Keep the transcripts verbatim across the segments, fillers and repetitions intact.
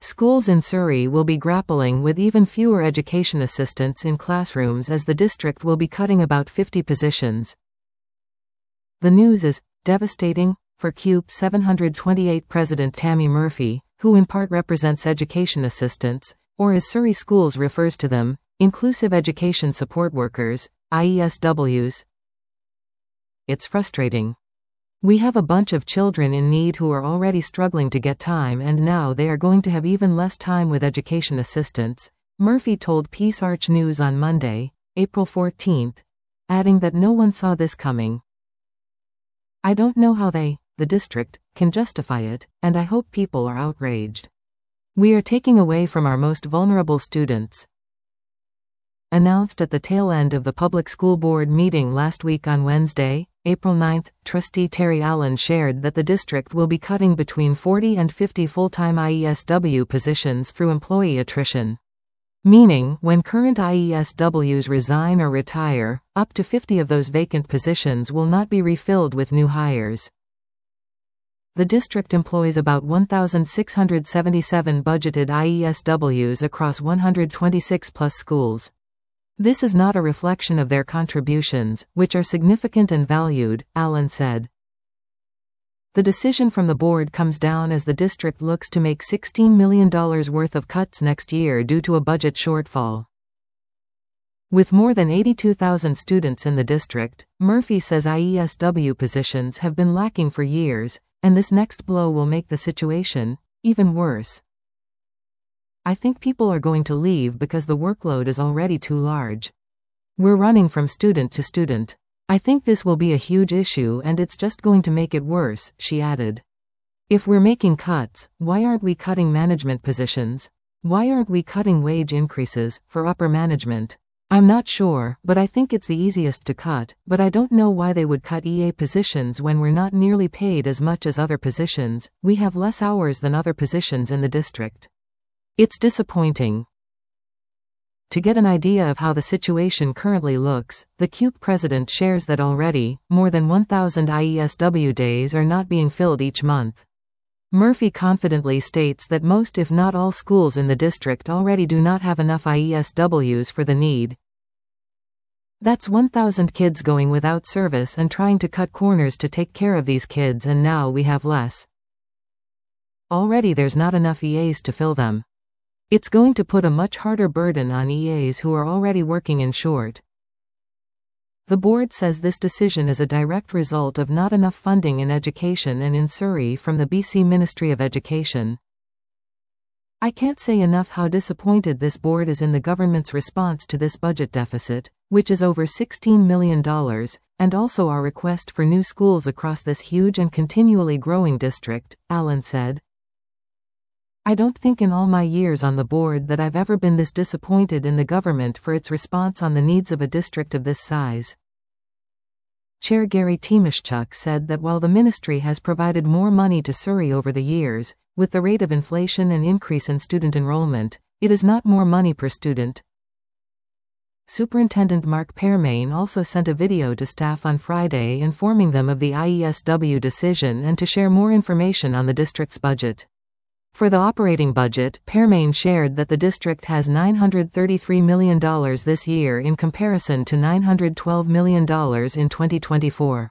Schools in Surrey will be grappling with even fewer education assistants in classrooms as the district will be cutting about fifty positions. The news is devastating for C U P seven hundred twenty-eight President Tammy Murphy, who in part represents education assistants, or as Surrey Schools refers to them, Inclusive Education Support Workers, I E S Ws. It's frustrating. We have a bunch of children in need who are already struggling to get time, and now they are going to have even less time with education assistants, Murphy told Peace Arch News on Monday, April fourteenth, adding that no one saw this coming. I don't know how they, the district, can justify it, and I hope people are outraged. We are taking away from our most vulnerable students. Announced at the tail end of the Public School Board meeting last week on Wednesday, April ninth, Trustee Terry Allen shared that the district will be cutting between forty and fifty full-time I E S W positions through employee attrition. Meaning, when current I E S Ws resign or retire, up to fifty of those vacant positions will not be refilled with new hires. The district employs about one thousand six hundred seventy-seven budgeted I E S Ws across one hundred twenty-six plus schools. This is not a reflection of their contributions, which are significant and valued, Allen said. The decision from the board comes down as the district looks to make sixteen million dollars worth of cuts next year due to a budget shortfall. With more than eighty-two thousand students in the district, Murphy says I E S W positions have been lacking for years, and this next blow will make the situation even worse. I think people are going to leave because the workload is already too large. We're running from student to student. I think this will be a huge issue and it's just going to make it worse, she added. If we're making cuts, why aren't we cutting management positions? Why aren't we cutting wage increases for upper management? I'm not sure, but I think it's the easiest to cut, but I don't know why they would cut E A positions when we're not nearly paid as much as other positions. We have less hours than other positions in the district. It's disappointing. To get an idea of how the situation currently looks, the C U P president shares that already, more than one thousand I E S W days are not being filled each month. Murphy confidently states that most if not all schools in the district already do not have enough I E S Ws for the need. That's one thousand kids going without service and trying to cut corners to take care of these kids, and now we have less. Already there's not enough E As to fill them. It's going to put a much harder burden on E As who are already working in short. The board says this decision is a direct result of not enough funding in education and in Surrey from the B C Ministry of Education. I can't say enough how disappointed this board is in the government's response to this budget deficit, which is over sixteen million dollars, and also our request for new schools across this huge and continually growing district, Allen said. I don't think in all my years on the board that I've ever been this disappointed in the government for its response on the needs of a district of this size. Chair Gary Timashchuk said that while the ministry has provided more money to Surrey over the years, with the rate of inflation and increase in student enrollment, it is not more money per student. Superintendent Mark Permain also sent a video to staff on Friday informing them of the I E S W decision and to share more information on the district's budget. For the operating budget, Permain shared that the district has nine hundred thirty-three million dollars this year in comparison to nine hundred twelve million dollars in twenty twenty-four.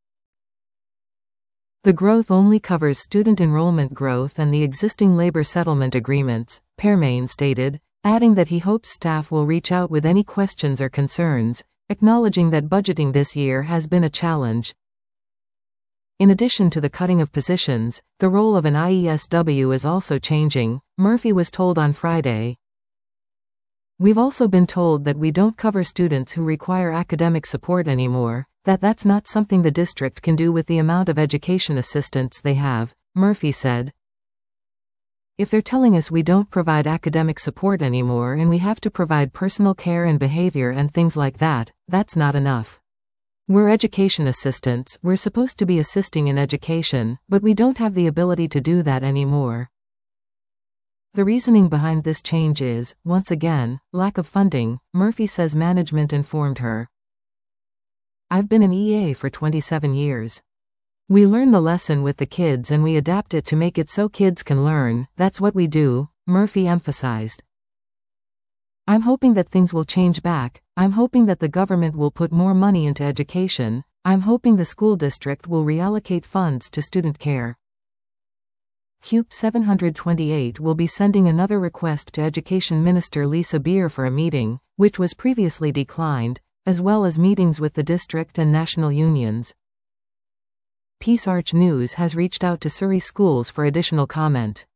The growth only covers student enrollment growth and the existing labor settlement agreements, Permain stated, adding that he hopes staff will reach out with any questions or concerns, acknowledging that budgeting this year has been a challenge. In addition to the cutting of positions, the role of an I E S W is also changing, Murphy was told on Friday. We've also been told that we don't cover students who require academic support anymore, that that's not something the district can do with the amount of education assistants they have, Murphy said. If they're telling us we don't provide academic support anymore and we have to provide personal care and behavior and things like that, that's not enough. We're education assistants, we're supposed to be assisting in education, but we don't have the ability to do that anymore. The reasoning behind this change is, once again, lack of funding, Murphy says management informed her. I've been an E A for twenty-seven years. We learn the lesson with the kids and we adapt it to make it so kids can learn, that's what we do, Murphy emphasized. I'm hoping that things will change back. I'm hoping that the government will put more money into education. I'm hoping the school district will reallocate funds to student care. C U P seven twenty-eight will be sending another request to Education Minister Lisa Beer for a meeting, which was previously declined, as well as meetings with the district and national unions. Peace Arch News has reached out to Surrey schools for additional comment.